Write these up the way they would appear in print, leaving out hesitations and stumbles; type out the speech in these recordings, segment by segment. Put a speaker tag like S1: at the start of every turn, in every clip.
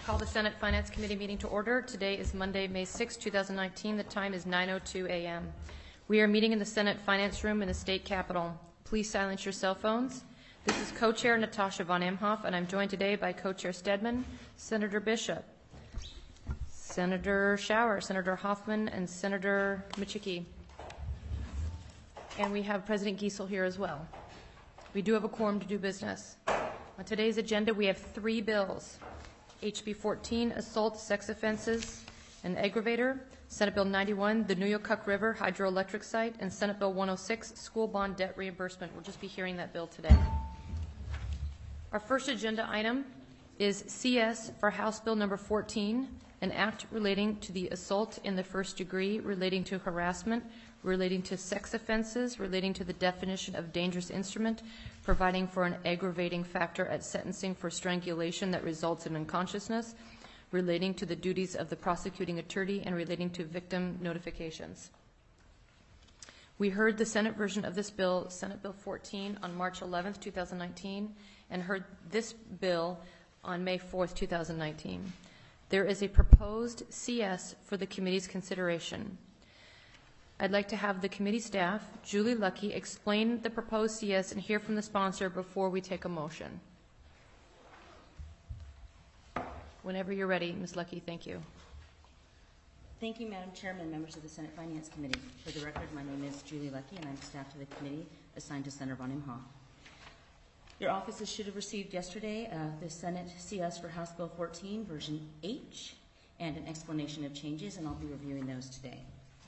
S1: Call the Senate Finance Committee meeting to order. Today is Monday, May 6, 2019. The time is 9:02 a.m. We are meeting in the Senate Finance Room in the State Capitol. Please silence your cell phones. This is Co-Chair Natasha von Imhoff, and I'm joined today by Co-Chair Stedman, Senator Bishop, Senator Schauer, Senator Hoffman, and Senator Michicki. And we have President Giesel here as well. We do have a quorum to do business. On today's agenda, we have 3 bills. HB 14, Assault, Sex Offenses, and Aggravator. Senate Bill 91, the Nuyokuk River Hydroelectric Site, and Senate Bill 106, School Bond Debt Reimbursement. We'll just be hearing that bill today. Our first agenda item is CS for House Bill number 14, an act relating to the assault in the first degree, relating to harassment, relating to sex offenses, relating to the definition of dangerous instrument, providing for an aggravating factor at sentencing for strangulation that results in unconsciousness, relating to the duties of the prosecuting attorney, and relating to victim notifications. We heard the Senate version of this bill, Senate Bill 14, on March 11th, 2019, and heard this bill on May 4th, 2019. There is a proposed CS for the committee's consideration. I'd like to have the committee staff, Julie Luckey, explain the proposed CS and hear from the sponsor before we take a motion. Whenever you're ready, Ms. Luckey, thank you.
S2: Thank you, Madam Chairman, members of the Senate Finance Committee. For the record, my name is Julie Luckey, and I'm staff to the committee assigned to Senator von Imhoff. Your offices should have received yesterday the Senate CS for House Bill 14, version H, and an explanation of changes, and I'll be reviewing those today.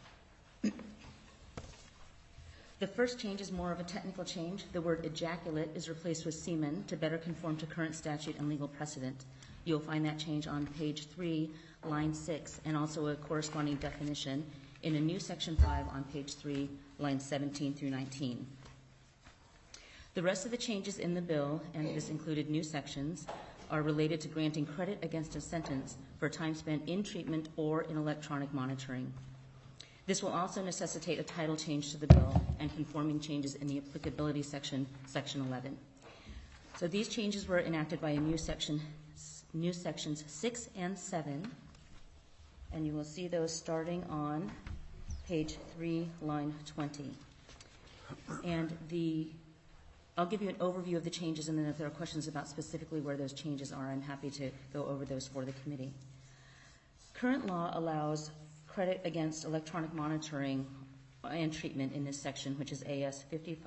S2: The first change is more of a technical change. The word ejaculate is replaced with semen to better conform to current statute and legal precedent. You'll find that change on page 3, line 6, and also a corresponding definition in a new section 5 on page 3, lines 17 through 19. The rest of the changes in the bill, and this included new sections, are related to granting credit against a sentence for time spent in treatment or in electronic monitoring. This will also necessitate a title change to the bill and conforming changes in the applicability section, section 11. So these changes were enacted by a new sections 6 and 7, and you will see those starting on page 3, line 20. And I'll give you an overview of the changes, and then if there are questions about specifically where those changes are, I'm happy to go over those for the committee. Current law allows credit against electronic monitoring and treatment in this section, which is AS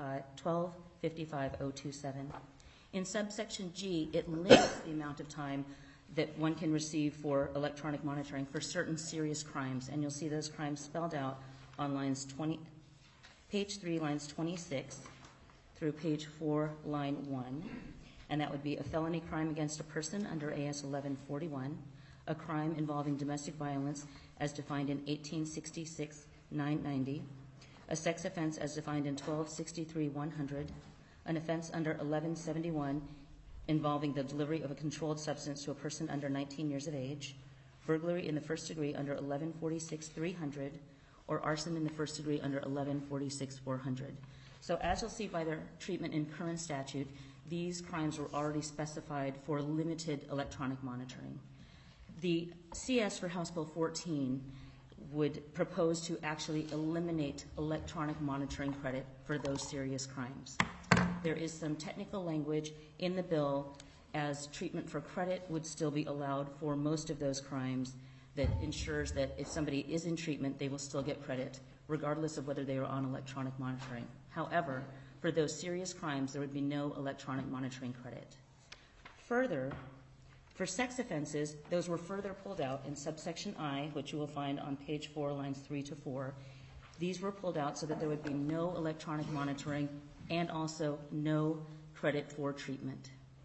S2: 1255027. In subsection G, it limits the amount of time that one can receive for electronic monitoring for certain serious crimes, and you'll see those crimes spelled out on page 3, lines 26 through page 4, line 1, and that would be a felony crime against a person under AS 1141, a crime involving domestic violence as defined in 1866-990, a sex offense as defined in 1263-100, an offense under 1171 involving the delivery of a controlled substance to a person under 19 years of age, burglary in the first degree under 1146-300, or arson in the first degree under 1146-400. So as you'll see by their treatment in current statute, these crimes were already specified for limited electronic monitoring. The CS for House Bill 14 would propose to actually eliminate electronic monitoring credit for those serious crimes. There is some technical language in the bill as treatment for credit would still be allowed for most of those crimes that ensures that if somebody is in treatment, they will still get credit, regardless of whether they are on electronic monitoring. However, for those serious crimes, there would be no electronic monitoring credit. Further, for sex offenses, those were further pulled out in subsection I, which you will find on page 4, lines 3 to 4. These were pulled out so that there would be no electronic monitoring and also no credit for treatment.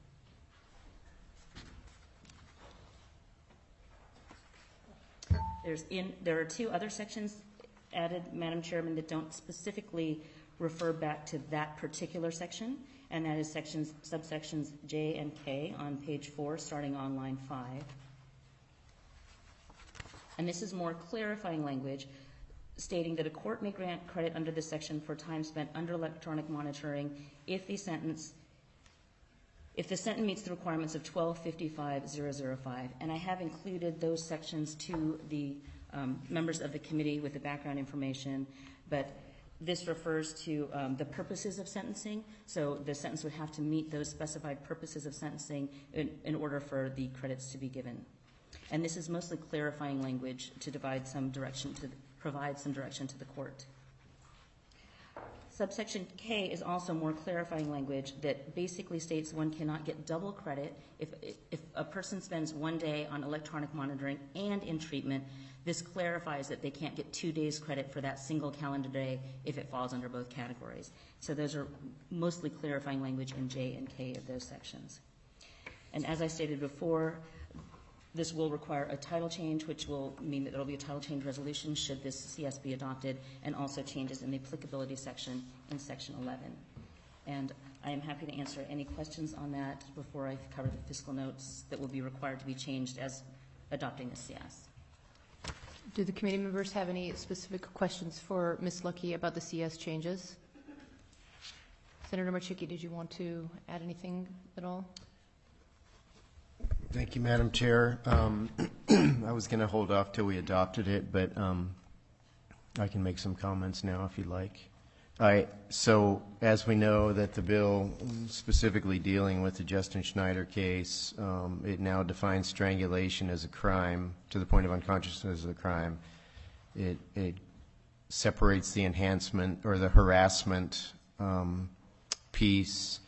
S2: There are 2 other sections added, Madam Chairman, that don't specifically refer back to that particular section, and that is subsections J and K on page 4, starting on line 5. And this is more clarifying language stating that a court may grant credit under this section for time spent under electronic monitoring if the sentence if the sentence meets the requirements of 1255-005, and I have included those sections to the members of the committee with the background information, but this refers to the purposes of sentencing, so the sentence would have to meet those specified purposes of sentencing in order for the credits to be given. And this is mostly clarifying language to provide some direction to the court. Subsection K is also more clarifying language that basically states one cannot get double credit if a person spends 1 day on electronic monitoring and in treatment. This clarifies that they can't get 2 days credit for that single calendar day if it falls under both categories. So those are mostly clarifying language in J and K of those sections. And as I stated before, this will require a title change, which will mean that there will be a title change resolution should this CS be adopted, and also changes in the applicability section in Section 11. And I am happy to answer any questions on that before I cover the fiscal notes that will be required to be changed as adopting the CS.
S1: Do the committee members have any specific questions for Ms. Lucky about the CS changes? Senator Marchicki, did you want to add anything at all?
S3: Thank you, Madam Chair. I was going to hold off till we adopted it, but I can make some comments now if you'd like. So as we know that the bill specifically dealing with the Justin Schneider case, it now defines strangulation as a crime to the point of unconsciousness as a crime. It separates the enhancement or the harassment piece.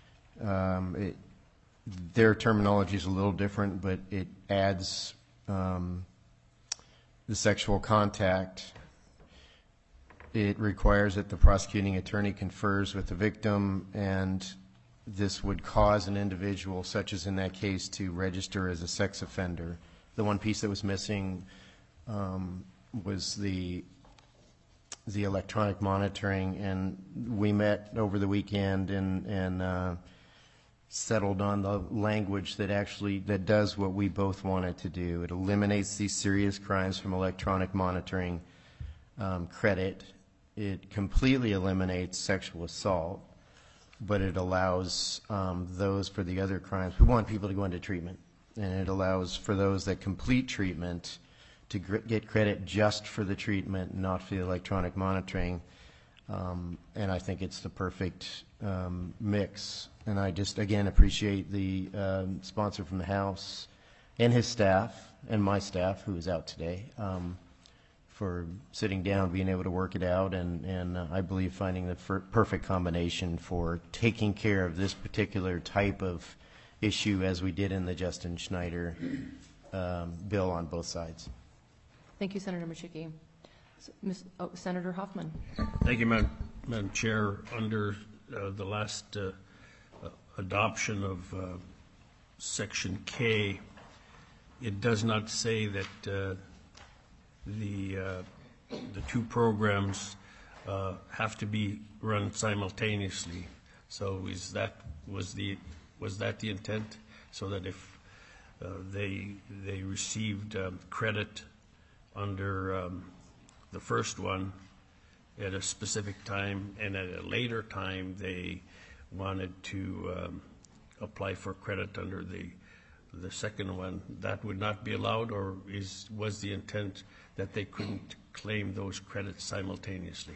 S3: Their terminology is a little different, but it adds the sexual contact. It requires that the prosecuting attorney confers with the victim, and this would cause an individual, such as in that case, to register as a sex offender. The one piece that was missing was the electronic monitoring, and we met over the weekend and settled on the language that does what we both wanted to do. It eliminates these serious crimes from electronic monitoring credit. It completely eliminates sexual assault, but it allows those for the other crimes. We want people to go into treatment, and it allows for those that complete treatment to get credit just for the treatment, not for the electronic monitoring. And I think it's the perfect mix. And I just, again, appreciate the sponsor from the House and his staff and my staff, who is out today, for sitting down, being able to work it out, and I believe finding the perfect combination for taking care of this particular type of issue as we did in the Justin Schneider bill on both sides.
S1: Thank you, Senator Marchicki. Senator Hoffman.
S4: Thank you, Madam Chair. Under the last adoption of Section K, it does not say that the two programs have to be run simultaneously. So was that the intent? So that if they received credit under the first one at a specific time, and at a later time they wanted to apply for credit under the second one, that would not be allowed, or was the intent that they couldn't claim those credits simultaneously?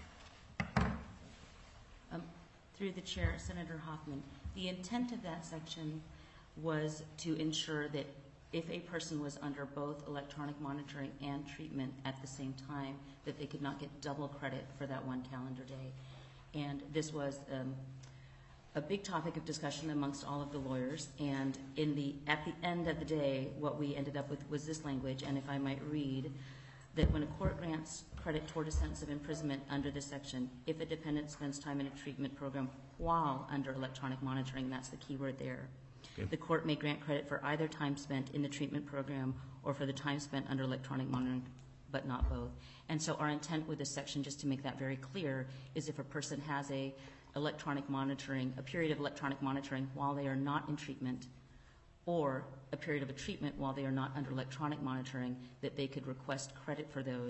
S2: Through the chair, Senator Hoffman, the intent of that section was to ensure that if a person was under both electronic monitoring and treatment at the same time, that they could not get double credit for that one calendar day. And this was a big topic of discussion amongst all of the lawyers, and at the end of the day, what we ended up with was this language, and if I might read, that when a court grants credit toward a sentence of imprisonment under this section, if a dependent spends time in a treatment program while under electronic monitoring, that's the key word there, okay, the court may grant credit for either time spent in the treatment program or for the time spent under electronic monitoring, but not both. And so our intent with this section, just to make that very clear, is if a person has a period of electronic monitoring while they are not in treatment, or a period of a treatment while they are not under electronic monitoring, that they could request credit for those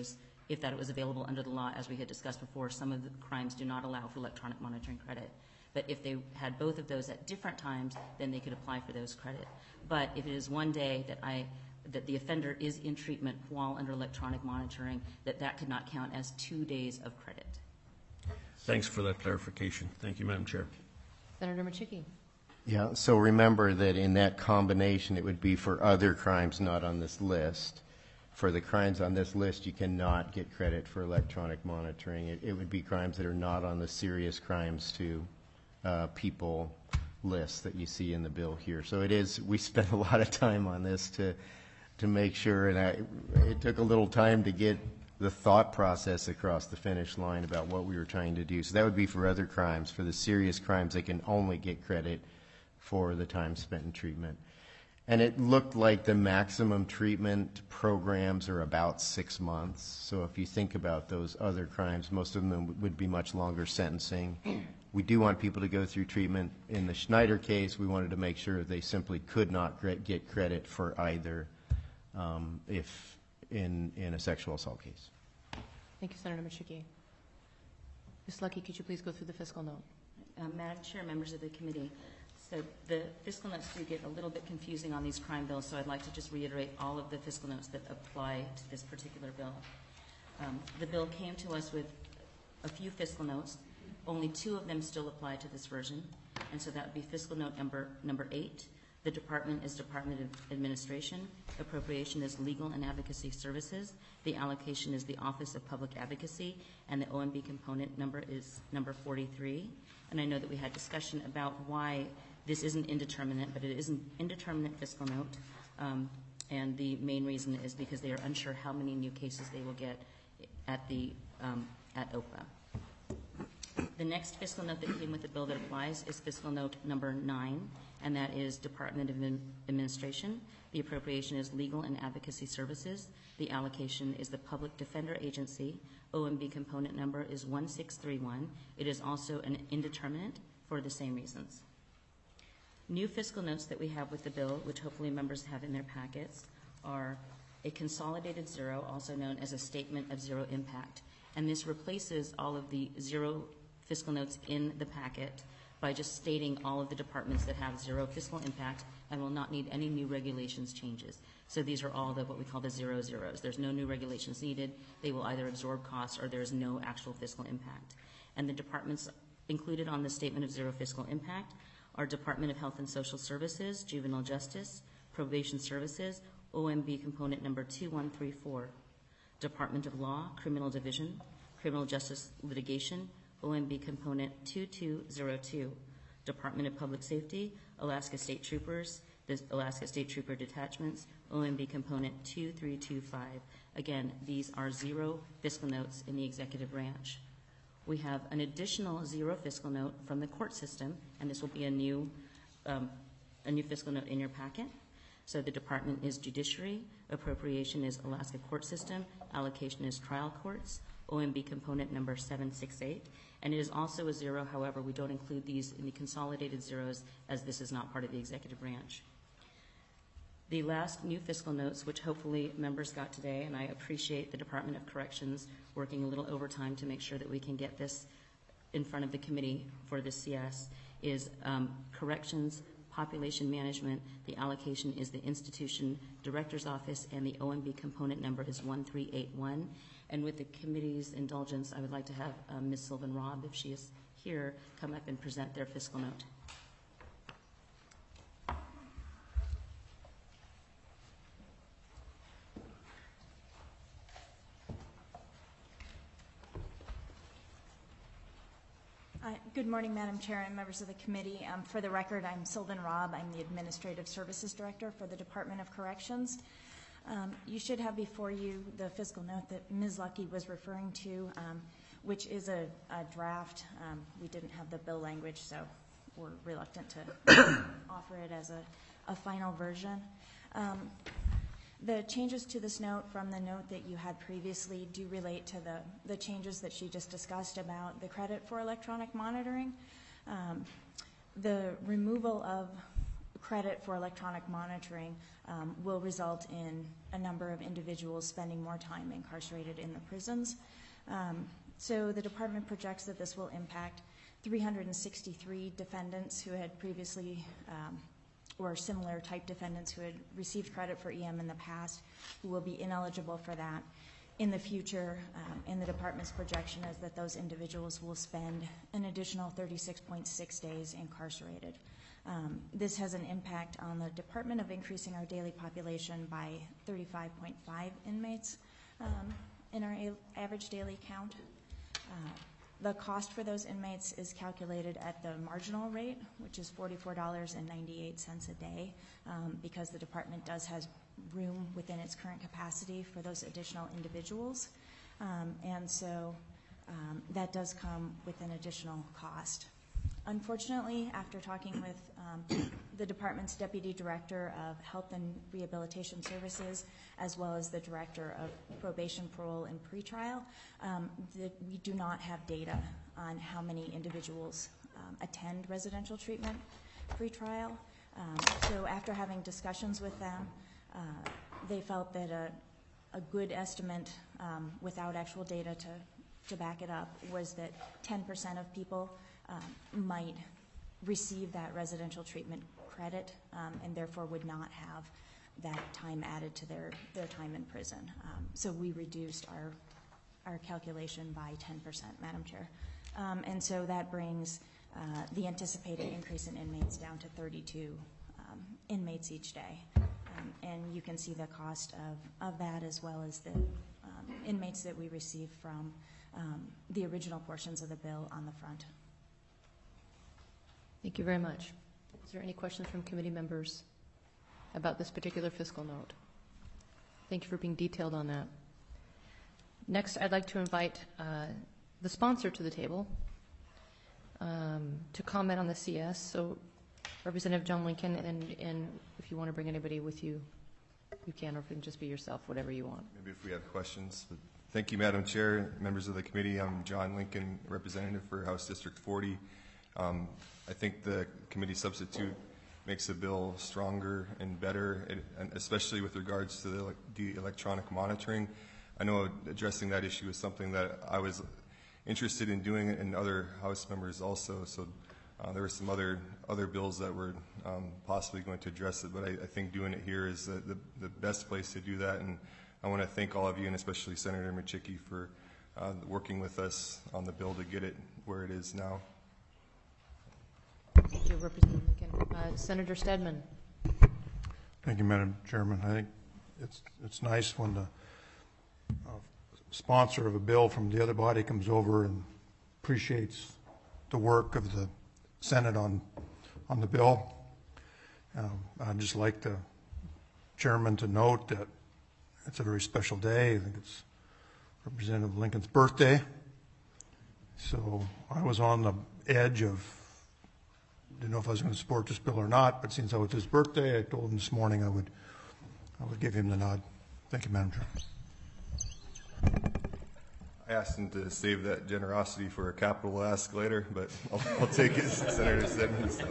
S2: if that it was available under the law. As we had discussed before, some of the crimes do not allow for electronic monitoring credit. But if they had both of those at different times, then they could apply for those credit. But if it is one day that the offender is in treatment while under electronic monitoring, that could not count as 2 days of credit.
S4: Thanks for that clarification. Thank you, Madam Chair.
S1: Senator Machicki.
S3: Yeah, so remember that in that combination, it would be for other crimes not on this list. For the crimes on this list, you cannot get credit for electronic monitoring. It would be crimes that are not on the serious crimes to people list that you see in the bill here. So it is, we spent a lot of time on this to make sure, and it took a little time to get the thought process across the finish line about what we were trying to do. So that would be for other crimes. For the serious crimes, they can only get credit for the time spent in treatment. And it looked like the maximum treatment programs are about 6 months. So if you think about those other crimes, most of them would be much longer sentencing. We do want people to go through treatment. In the Schneider case, we wanted to make sure they simply could not get credit for either if in a sexual assault case.
S1: Thank you, Senator Machicki. Ms. Lucky, could you please go through the fiscal note?
S2: Madam Chair, members of the committee, so the fiscal notes do get a little bit confusing on these crime bills, so I'd like to just reiterate all of the fiscal notes that apply to this particular bill. The bill came to us with a few fiscal notes. Only 2 of them still apply to this version, and so that would be fiscal note number 8. The department is Department of Administration. Appropriation is Legal and Advocacy Services. The allocation is the Office of Public Advocacy, and the OMB component number is number 43. And I know that we had discussion about why this isn't indeterminate, but it is an indeterminate fiscal note. And the main reason is because they are unsure how many new cases they will get at OPA. The next fiscal note that came with the bill that applies is fiscal note number 9, and that is Department of Administration. The appropriation is Legal and Advocacy Services. The allocation is the Public Defender Agency. OMB component number is 1631. It is also an indeterminate for the same reasons. New fiscal notes that we have with the bill, which hopefully members have in their packets, are a consolidated zero, also known as a statement of zero impact. And this replaces all of the zero fiscal notes in the packet by just stating all of the departments that have zero fiscal impact and will not need any new regulations changes. So these are all what we call the 0 zeros. There's no new regulations needed. They will either absorb costs or there's no actual fiscal impact. And the departments included on the statement of zero fiscal impact are Department of Health and Social Services, Juvenile Justice, Probation Services, OMB component number 2134, Department of Law, Criminal Division, Criminal Justice Litigation, OMB component 2202, Department of Public Safety, Alaska State Troopers, the Alaska State Trooper Detachments, OMB component 2325. Again, these are zero fiscal notes in the executive branch. We have an additional zero fiscal note from the court system, and this will be a new fiscal note in your packet. So the department is Judiciary, appropriation is Alaska Court System, allocation is Trial Courts, OMB component number 768, and it is also a zero. However, we don't include these in the consolidated zeros as this is not part of the executive branch. The last new fiscal notes, which hopefully members got today, and I appreciate the Department of Corrections working a little overtime to make sure that we can get this in front of the committee for the CS, is Corrections, Population Management. The allocation is the Institution Director's Office, and the OMB component number is 1381. And with the committee's indulgence, I would like to have Ms. Sylvan Robb, if she is here, come up and present their fiscal note.
S5: Good morning, Madam Chair and members of the committee. For the record, I'm Sylvan Robb. I'm the Administrative Services Director for the Department of Corrections. You should have before you the fiscal note that Ms. Lucky was referring to, which is a draft. We didn't have the bill language, so we're reluctant to offer it as a final version. The changes to this note from the note that you had previously do relate to the changes that she just discussed about the credit for electronic monitoring. The removal of credit for electronic monitoring will result in a number of individuals spending more time incarcerated in the prisons. So the department projects that this will impact 363 defendants who had previously, or similar type defendants who had received credit for EM in the past, who will be ineligible for that in the future. And the department's projection is that those individuals will spend an additional 36.6 days incarcerated. This has an impact on the department of increasing our daily population by 35.5 inmates in our average daily count. The cost for those inmates is calculated at the marginal rate, which is $44.98 a day, because the department does has room within its current capacity for those additional individuals. And so that does come with an additional cost. Unfortunately, after talking with the department's Deputy Director of Health and Rehabilitation Services, as well as the Director of Probation, Parole, and Pretrial, we do not have data on how many individuals attend residential treatment pretrial. So after having discussions with them, they felt that a good estimate, without actual data to back it up, was that 10% of people might receive that residential treatment credit, and therefore would not have that time added to their time in prison. So we reduced our calculation by 10%, Madam Chair. And so that brings the anticipated increase in inmates down to 32 inmates each day. And you can see the cost of that, as well as the inmates that we receive from the original portions of the bill on the front.
S1: Thank you very much. Is there any questions from committee members about this particular fiscal note? Thank you for being detailed on that. Next, I'd like to invite the sponsor to the table to comment on the CS. So Representative John Lincoln, and if you want to bring anybody with you, you can, or if it can just be yourself, whatever you want.
S6: Maybe if we have questions. But thank you, Madam Chair, members of the committee. I'm John Lincoln, representative for House District 40. I think the committee substitute makes the bill stronger and better, and especially with regards to the electronic monitoring. I know addressing that issue is something that I was interested in doing, and other House members also. So there were some other bills that were possibly going to address it, but I think doing it here is the best place to do that. And I want to thank all of you, and especially Senator Michicki, for working with us on the bill to get it where it is now.
S1: Thank you, Representative Lincoln. Senator Stedman.
S7: Thank you, Madam Chairman. I think it's nice when the sponsor of a bill from the other body comes over and appreciates the work of the Senate on the bill. I'd just like the chairman to note that it's a very special day. I think it's Representative Lincoln's birthday. So I was on the edge of, didn't know if I was going to support this bill or not, but since it was his birthday, I told him this morning I would give him the nod. Thank you, Madam Chair.
S6: I asked him to save that generosity for a capital ask later, but I'll take it, Senator Stedman. So.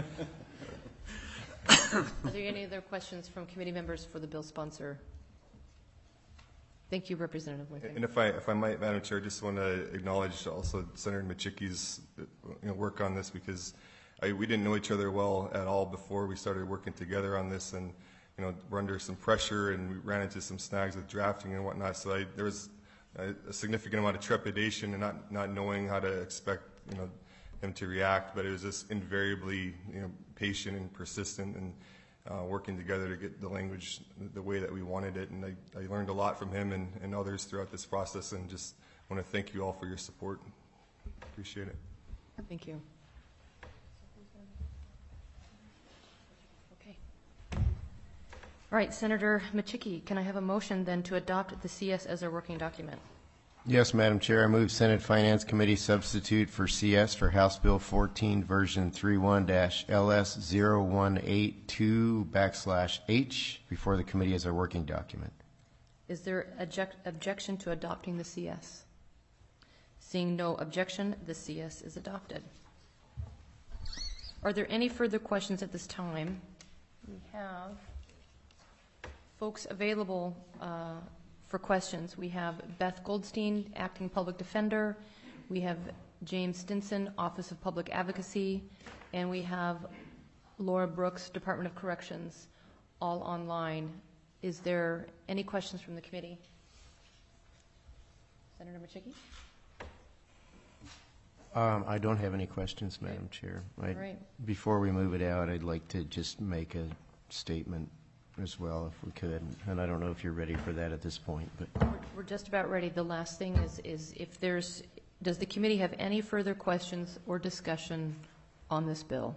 S1: Are there any other questions from committee members for the bill sponsor? Thank you, Representative Lincoln.
S6: And if I might, Madam Chair, just want to acknowledge also Senator Michicki's work on this, because we didn't know each other well at all before we started working together on this, and we're under some pressure, and we ran into some snags with drafting and whatnot. So there was a significant amount of trepidation and not knowing how to expect him to react, but it was just invariably patient and persistent, and working together to get the language the way that we wanted it. And I learned a lot from him and others throughout this process, and just want to thank you all for your support. Appreciate it.
S1: Thank you. Okay. All right, Senator Michicki, can I have a motion then to adopt the CS as our working document?
S3: Yes, Madam Chair. I move Senate Finance Committee substitute for CS for House Bill 14, version 31-LS0182/H before the committee as our working document.
S1: Is there objection to adopting the CS? Seeing no objection, the CS is adopted. Are there any further questions at this time? We have folks available for questions. We have Beth Goldstein, Acting Public Defender. We have James Stinson, Office of Public Advocacy. And we have Laura Brooks, Department of Corrections, all online. Is there any questions from the committee? Senator Machicki?
S3: I don't have any questions, Madam Chair.
S1: Right.
S3: Before we move it out, I'd like to just make a statement as well, if we could. And I don't know if you're ready for that at this point, but
S1: We're just about ready. The last thing is if there's, does the committee have any further questions or discussion on this bill?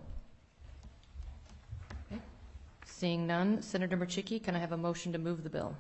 S1: Okay. Seeing none, Senator Machicki, can I have a motion to move the bill?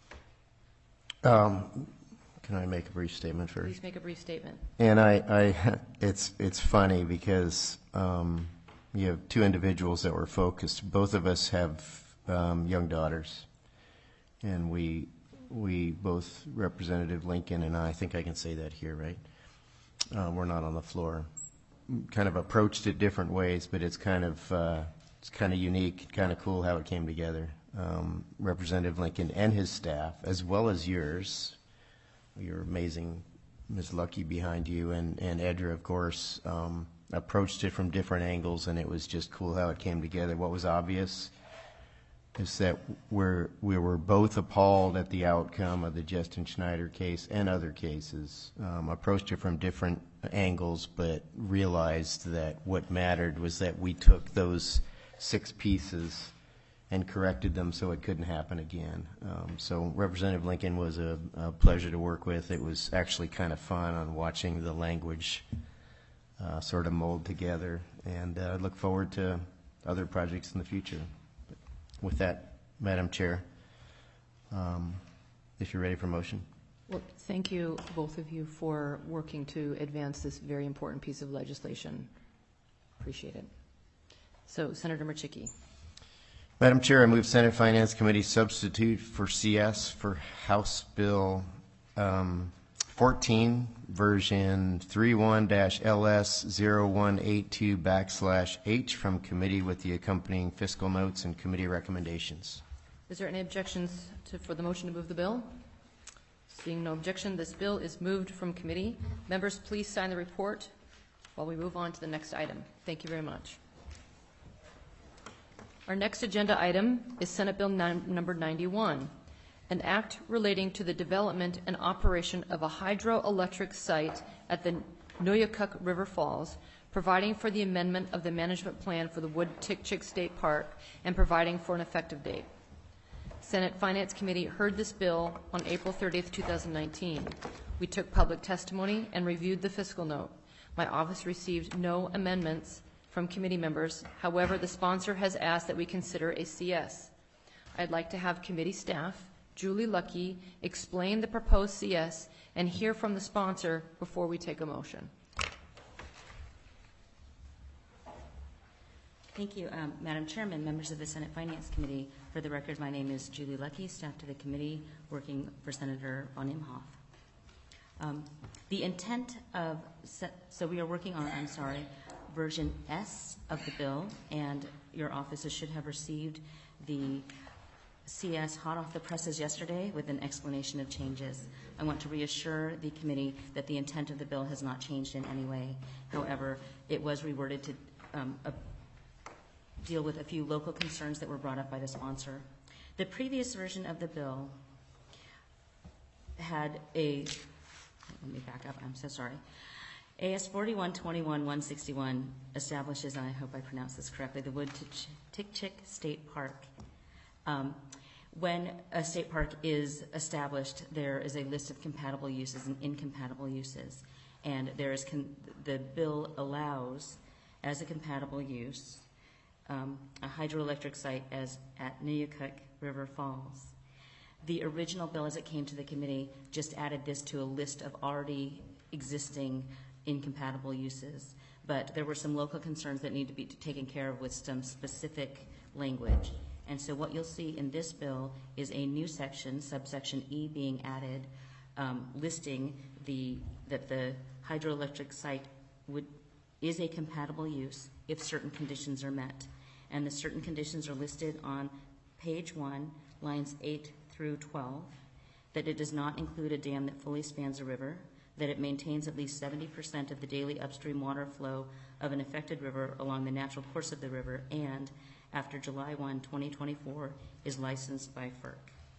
S3: can I make a brief statement first?
S1: Please make a brief statement.
S3: And it's funny because you have two individuals that were focused. Both of us have young daughters, and we both, Representative Lincoln and I think I can say that here, right? We're not on the floor. Kind of approached it different ways, but it's kind of unique, kind of cool how it came together. Representative Lincoln and his staff, as well as yours, your amazing Ms. Lucky behind you, and Edra, of course, approached it from different angles, and it was just cool how it came together. What was obvious is that we were both appalled at the outcome of the Justin Schneider case and other cases, approached it from different angles, but realized that what mattered was that we took those 6 pieces and corrected them so it couldn't happen again. So Representative Lincoln was a pleasure to work with. It was actually kind of fun on watching the language sort of mold together, and I look forward to other projects in the future. With that, Madam Chair, if you're ready for motion.
S1: Well, thank you, both of you, for working to advance this very important piece of legislation. Appreciate it. So, Senator Machicki.
S3: Madam Chair, I move Senate Finance Committee substitute for CS for House Bill 14, version 31-LS0182/H from committee with the accompanying fiscal notes and committee recommendations.
S1: Is there any objections for the motion to move the bill? Seeing no objection, this bill is moved from committee. Members, please sign the report while we move on to the next item. Thank you very much. Our next agenda item is Senate Bill number 91, an act relating to the development and operation of a hydroelectric site at the Noyakuk River Falls, providing for the amendment of the management plan for the Wood-Tick-Chick State Park, and providing for an effective date. Senate Finance Committee heard this bill on April 30th, 2019. We took public testimony and reviewed the fiscal note. My office received no amendments from committee members. However, the sponsor has asked that we consider a CS. I'd like to have committee staff, Julie Lucky, explain the proposed CS and hear from the sponsor before we take a motion.
S2: Thank you, Madam Chairman, members of the Senate Finance Committee. For the record, my name is Julie Lucky, staff to the committee, working for Senator von Imhoff. The intent of, so we are working on, version S of the bill, and your offices should have received the CS hot off the presses yesterday with an explanation of changes. I want to reassure the committee that the intent of the bill has not changed in any way. However, it was reworded to deal with a few local concerns that were brought up by the sponsor. The previous version of the bill had a, let me back up, I'm so sorry. AS 4121-161 establishes, and I hope I pronounced this correctly, the Wood-Tick-Chick State Park. When a state park is established, there is a list of compatible uses and incompatible uses. And there is the bill allows, as a compatible use, a hydroelectric site as at Noyakuk River Falls. The original bill, as it came to the committee, just added this to a list of already existing incompatible uses, but there were some local concerns that need to be taken care of with some specific language. And so what you'll see in this bill is a new section, subsection E, being added, listing that the hydroelectric site is a compatible use if certain conditions are met. And the certain conditions are listed on page 1, lines 8 through 12, that it does not include a dam that fully spans a river, that it maintains at least 70% of the daily upstream water flow of an affected river along the natural course of the river, and after July 1, 2024, is licensed by FERC.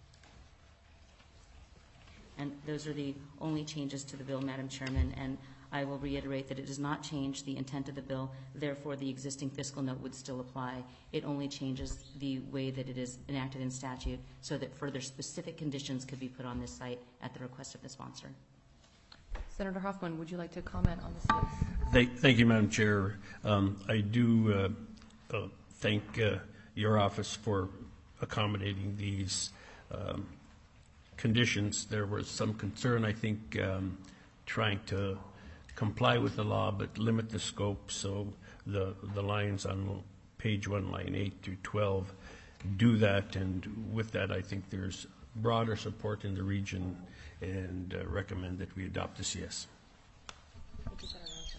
S2: And those are the only changes to the bill, Madam Chairman, and I will reiterate that it does not change the intent of the bill. Therefore, the existing fiscal note would still apply. It only changes the way that it is enacted in statute so that further specific conditions could be put on this site at the request of the sponsor.
S1: Senator Hoffman, would you like to comment on this?
S4: Thank you, Madam Chair. I do thank your office for accommodating these conditions. There was some concern, I think, trying to comply with the law but limit the scope, so the lines on page 1, line 8 through 12 do that, and with that I think there's broader support in the region and recommend that we adopt the CS.
S1: Thank you,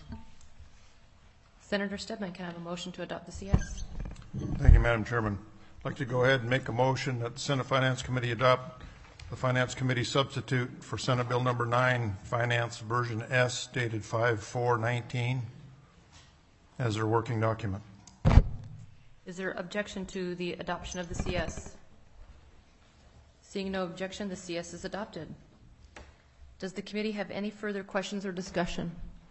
S1: Senator Stedman, can I have a motion to adopt the CS?
S7: Thank you, Madam Chairman. I'd like to go ahead and make a motion that the Senate Finance Committee adopt the Finance Committee substitute for Senate Bill number 9, Finance Version S, dated 5/4/19, as their working document.
S1: Is there objection to the adoption of the CS? Seeing no objection, the CS is adopted. Does the committee have any further questions or discussion?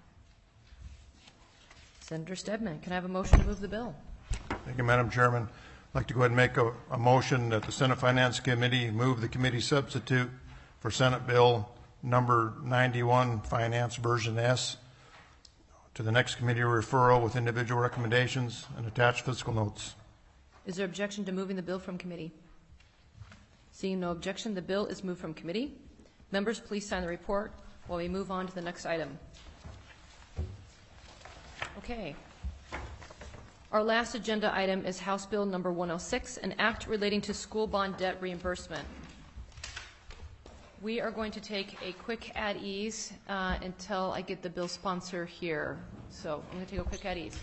S1: Senator Stedman, can I have a motion to move the bill?
S7: Thank you, Madam Chairman. I'd like to go ahead and make a motion that the Senate Finance Committee move the committee substitute for Senate Bill number 91, Finance Version S, to the next committee referral with individual recommendations and attached fiscal notes.
S1: Is there objection to moving the bill from committee? Seeing no objection, the bill is moved from committee. Members, please sign the report while we move on to the next item. Okay. Our last agenda item is House Bill number 106, an act relating to school bond debt reimbursement. We are going to take a quick at ease until I get the bill sponsor here. So I'm going to take a quick at ease.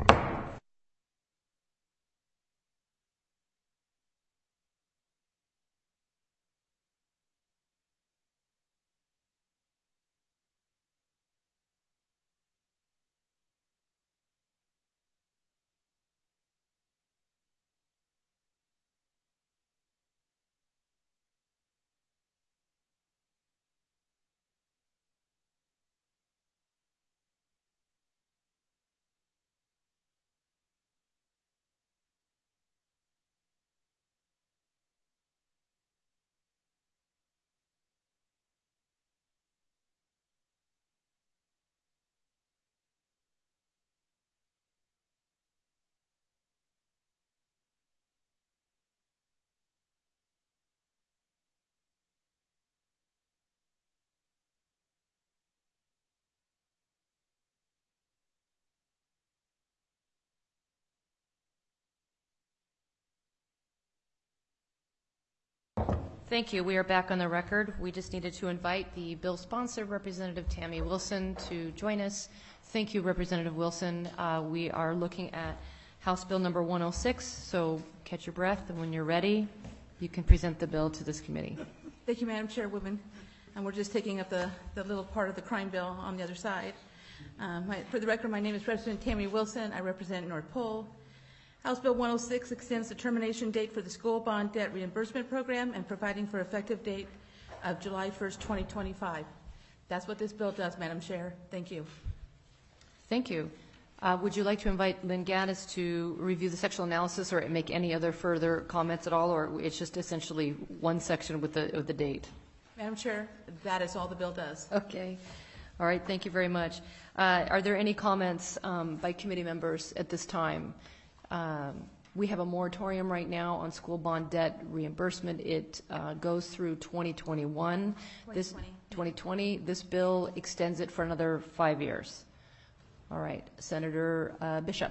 S1: Thank you. We are back on the record. We just needed to invite the bill sponsor, Representative Tammy Wilson, to join us. Thank you, Representative Wilson. We are looking at House Bill number 106, so catch your breath, and when you're ready, you can present the bill to this committee.
S8: Thank you, Madam Chairwoman. And we're just taking up the little part of the crime bill on the other side. For the record, my name is Representative Tammy Wilson. I represent North Pole. House Bill 106 extends the termination date for the school bond debt reimbursement program and providing for effective date of July 1st, 2025. That's what this bill does, Madam Chair. Thank you.
S1: Thank you. Would you like to invite Lynn Gaddis to review the sectional analysis or make any other further comments at all, or it's just essentially one section with the date?
S8: Madam Chair, that is all the bill does.
S1: Okay. All right. Thank you very much. Are there any comments by committee members at this time? We have a moratorium right now on school bond debt reimbursement. It goes through 2021. 2020. This bill extends it for another 5 years. All right. Senator Bishop.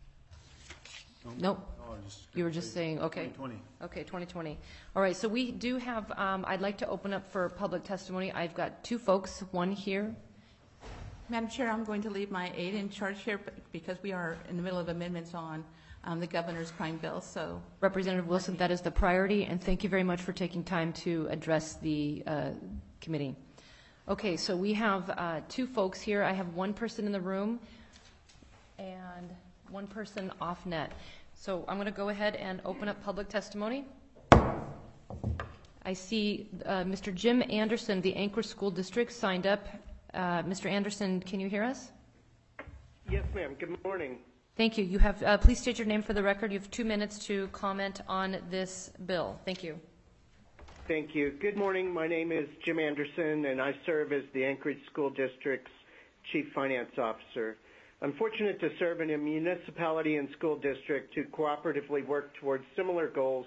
S1: Nope. You were just saying, okay.
S9: 2020.
S1: Okay, 2020. All right, so we do have, I'd like to open up for public testimony. I've got two folks, one here
S8: Madam Chair, I'm going to leave my aide in charge here because we are in the middle of amendments on the governor's crime bill. So,
S1: Representative Wilson, that is the priority, and thank you very much for taking time to address the committee. Okay, so we have two folks here. I have one person in the room and one person off net. So I'm going to go ahead and open up public testimony. I see Mr. Jim Anderson, the Anchorage School District, signed up. Mr. Anderson, can you hear us?
S9: Yes, ma'am. Good morning.
S1: Thank you. You have, please state your name for the record. You have 2 minutes to comment on this bill. Thank you.
S9: Thank you. Good morning. My name is Jim Anderson, and I serve as the Anchorage School District's Chief Finance Officer. I'm fortunate to serve in a municipality and school district to cooperatively work towards similar goals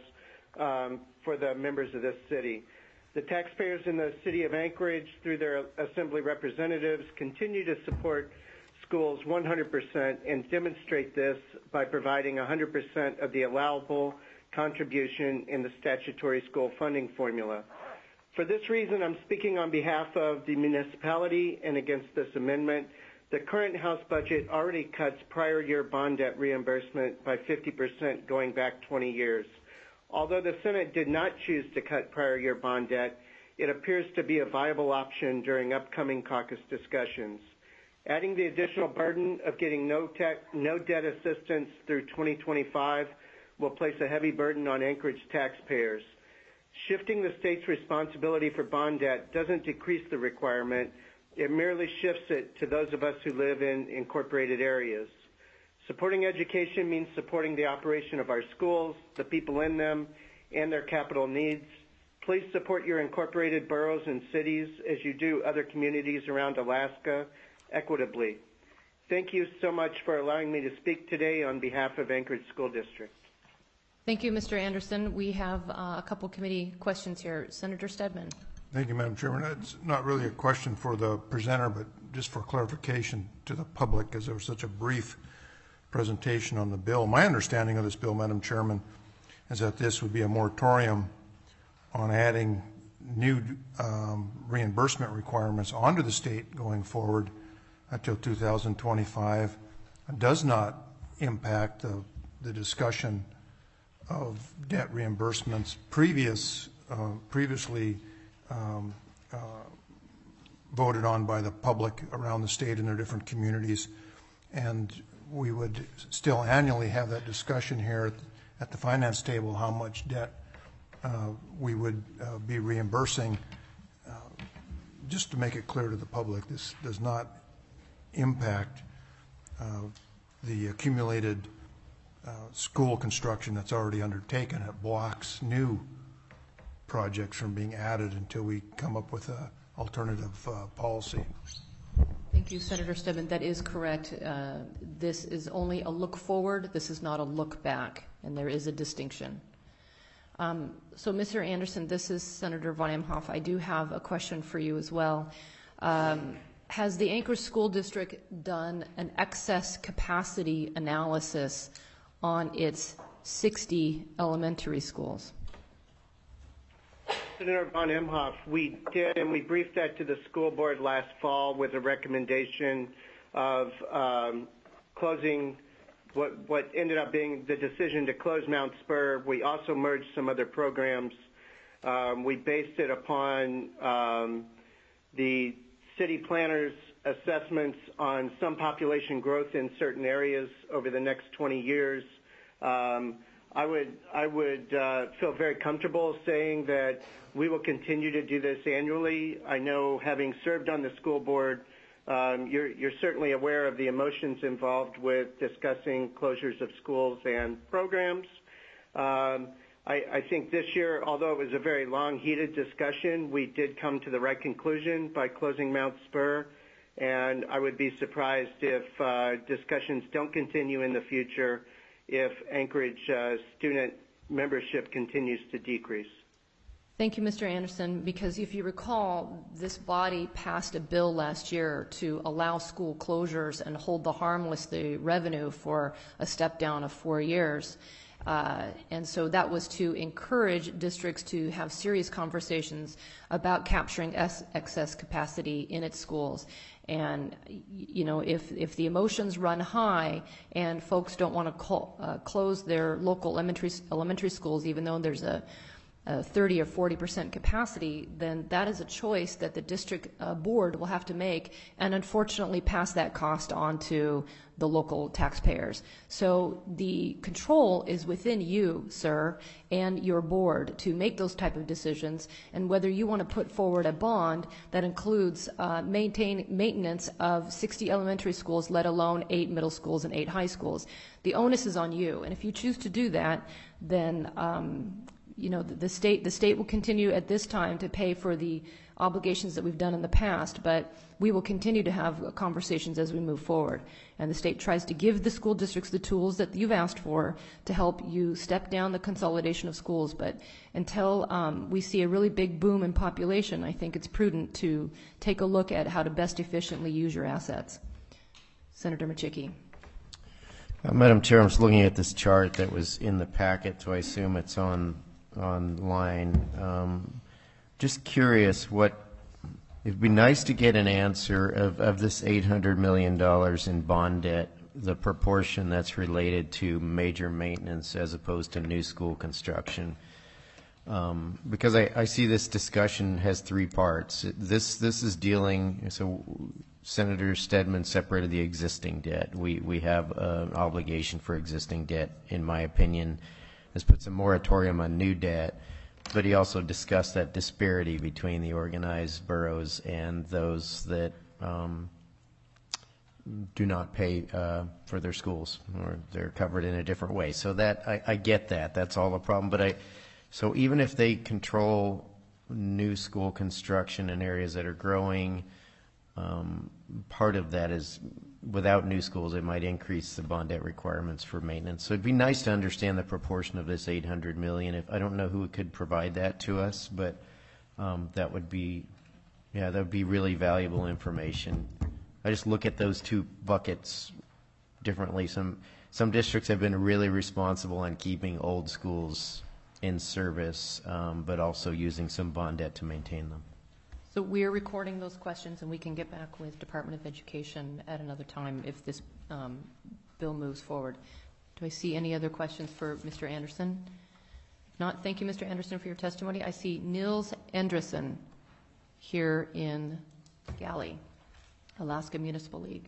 S9: for the members of this city. The taxpayers in the city of Anchorage, through their assembly representatives, continue to support schools 100% and demonstrate this by providing 100% of the allowable contribution in the statutory school funding formula. For this reason, I'm speaking on behalf of the municipality and against this amendment. The current House budget already cuts prior year bond debt reimbursement by 50% going back 20 years. Although the Senate did not choose to cut prior year bond debt, it appears to be a viable option during upcoming caucus discussions. Adding the additional burden of getting no debt assistance through 2025 will place a heavy burden on Anchorage taxpayers. Shifting the state's responsibility for bond debt doesn't decrease the requirement. It merely shifts it to those of us who live in incorporated areas. Supporting education means supporting the operation of our schools, the people in them, and their capital needs. Please support your incorporated boroughs and cities as you do other communities around Alaska equitably. Thank you so much for allowing me to speak today on behalf of Anchorage School District.
S1: Thank you, Mr. Anderson. We have a couple committee questions here. Senator Stedman.
S7: Thank you, Madam Chairman. It's not really a question for the presenter, but just for clarification to the public, because there was such a brief presentation on the bill. My understanding of this bill, Madam Chairman, is that this would be a moratorium on adding new reimbursement requirements onto the state going forward until 2025. It does not impact the discussion of debt reimbursements previously voted on by the public around the state in their different communities. And we would still annually have that discussion here at the finance table, how much debt we would be reimbursing. Just to make it clear to the public, this does not impact the accumulated school construction that's already undertaken. It blocks new projects from being added until we come up with an alternative policy.
S1: Thank you, Senator Stedman. That is correct. This is only a look forward. This is not a look back, and there is a distinction. So, Mr. Anderson, this is Senator von Imhoff. I do have a question for you as well. Has the Anchorage School District done an excess capacity analysis on its 60 elementary schools?
S9: Senator von Imhoff, we did, and we briefed that to the school board last fall with a recommendation of closing what ended up being the decision to close Mount Spur. We also merged some other programs. We based it upon the city planners' assessments on some population growth in certain areas over the next 20 years. I would feel very comfortable saying that we will continue to do this annually. I know, having served on the school board, you're certainly aware of the emotions involved with discussing closures of schools and programs. I think this year, although it was a very long, heated discussion, we did come to the right conclusion by closing Mount Spur, and I would be surprised if discussions don't continue in the future if Anchorage student membership continues to decrease.
S1: Thank you, Mr. Anderson, because if you recall, this body passed a bill last year to allow school closures and hold the harmless the revenue for a step down of 4 years. And so that was to encourage districts to have serious conversations about capturing excess capacity in its schools. And, you know, if the emotions run high and folks don't want to close their local elementary schools, even though there's a 30 or 40% capacity, then that is a choice that the district board will have to make, and unfortunately pass that cost on to the local taxpayers. So the control is within you, sir, and your board to make those type of decisions, and whether you want to put forward a bond that includes maintenance of 60 elementary schools, let alone 8 middle schools and 8 high schools. The onus is on you, and if you choose to do that, then you know, the state will continue at this time to pay for the obligations that we've done in the past, but we will continue to have conversations as we move forward. And the state tries to give the school districts the tools that you've asked for to help you step down the consolidation of schools. But until we see a really big boom in population, I think it's prudent to take a look at how to best efficiently use your assets. Senator Michicki.
S3: Madam Chair, I'm just looking at this chart that was in the packet, so I assume it's online. Just curious, it'd be nice to get an answer of this $800 million in bond debt, the proportion that's related to major maintenance as opposed to new school construction. Because I see this discussion has 3 parts. This is dealing, so Senator Stedman separated the existing debt. We have an obligation for existing debt, in my opinion, has put some moratorium on new debt, but he also discussed that disparity between the organized boroughs and those that do not pay for their schools, or they're covered in a different way. So that I get that. That's all a problem. But so even if they control new school construction in areas that are growing, part of that is without new schools, it might increase the bond debt requirements for maintenance. So it'd be nice to understand the proportion of this $800 million. I don't know who could provide that to us, but that would be really valuable information. I just look at those 2 buckets differently. Some districts have been really responsible on keeping old schools in service, but also using some bond debt to maintain them.
S1: So we're recording those questions, and we can get back with Department of Education at another time if this bill moves forward. Do I see any other questions for Mr. Anderson? If not, thank you, Mr. Anderson, for your testimony. I see Nils Andresen here in Galley, Alaska Municipal League.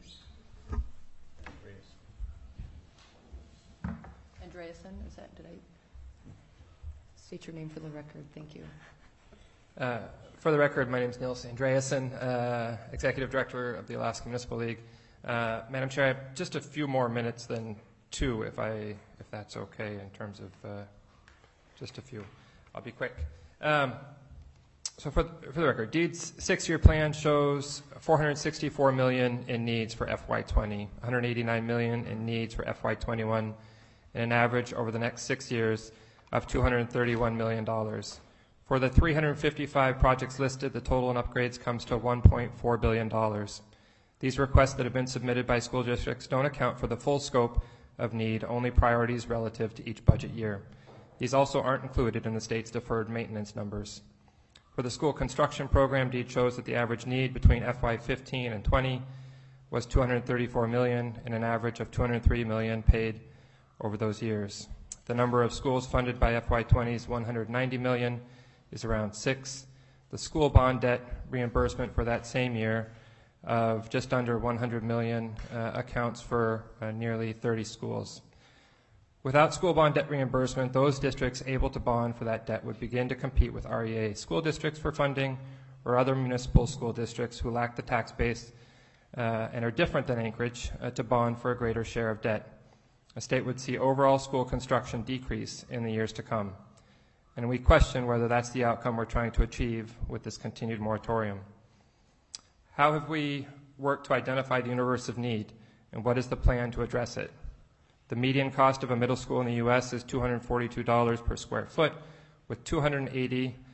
S1: Andreasen, did I state your name for the record? Thank you.
S10: For the record, my name is Nils Andreasen, Executive Director of the Alaska Municipal League. Madam Chair, I have just a few more minutes than 2, if that's okay, in terms of just a few. I'll be quick. So for the record, DEED's 6-year plan shows $464 million in needs for FY20, $189 million in needs for FY21, and an average over the next 6 years of $231 million. For the 355 projects listed, the total in upgrades comes to $1.4 billion. These requests that have been submitted by school districts don't account for the full scope of need, only priorities relative to each budget year. These also aren't included in the state's deferred maintenance numbers. For the school construction program, DEED shows that the average need between FY15 and 20 was $234 million, and an average of $203 million paid over those years. The number of schools funded by FY20's $190 million is around 6. The school bond debt reimbursement for that same year of just under $100 million accounts for nearly 30 schools. Without school bond debt reimbursement, those districts able to bond for that debt would begin to compete with REA school districts for funding, or other municipal school districts who lack the tax base and are different than Anchorage to bond for a greater share of debt. A state would see overall school construction decrease in the years to come. And we question whether that's the outcome we're trying to achieve with this continued moratorium. How have we worked to identify the universe of need, and what is the plan to address it? The median cost of a middle school in the U.S. is $242 per square foot, with 280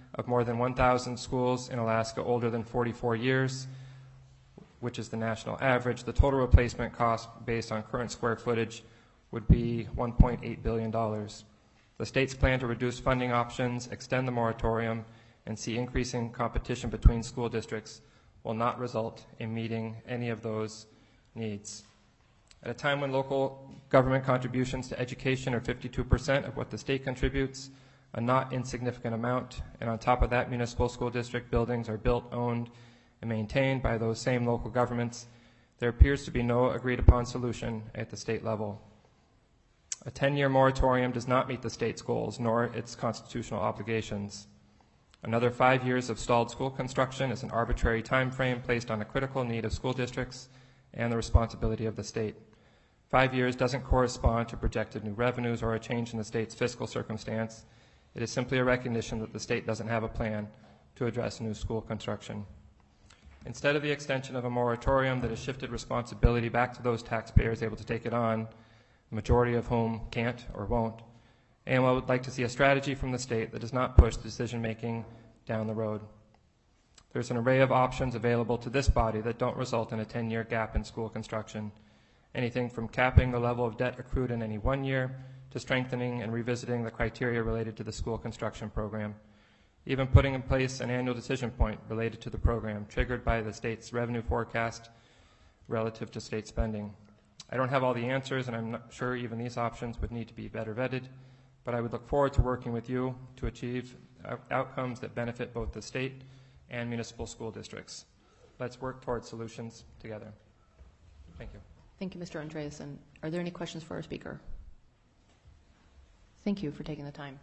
S10: of more than 1,000 schools in Alaska older than 44 years, which is the national average, the total replacement cost based on current square footage would be $1.8 billion. The state's plan to reduce funding options, extend the moratorium, and see increasing competition between school districts will not result in meeting any of those needs. At a time when local government contributions to education are 52% of what the state contributes, a not insignificant amount, and on top of that, municipal school district buildings are built, owned, and maintained by those same local governments, there appears to be no agreed-upon solution at the state level. A 10-year moratorium does not meet the state's goals, nor its constitutional obligations. Another 5 years of stalled school construction is an arbitrary time frame placed on a critical need of school districts and the responsibility of the state. 5 years doesn't correspond to projected new revenues or a change in the state's fiscal circumstance. It is simply a recognition that the state doesn't have a plan to address new school construction. Instead of the extension of a moratorium that has shifted responsibility back to those taxpayers able to take it on, the majority of whom can't or won't, AML would like to see a strategy from the state that does not push decision-making down the road. There's an array of options available to this body that don't result in a 10-year gap in school construction. Anything from capping the level of debt accrued in any 1 year to strengthening and revisiting the criteria related to the school construction program. Even putting in place an annual decision point related to the program, triggered by the state's revenue forecast relative to state spending. I don't have all the answers, and I'm not sure even these options would need to be better vetted, but I would look forward to working with you to achieve outcomes that benefit both the state and municipal school districts. Let's work towards solutions together. Thank you.
S1: Thank you, Mr. Andreasen. Are there any questions for our speaker? Thank you for taking the time.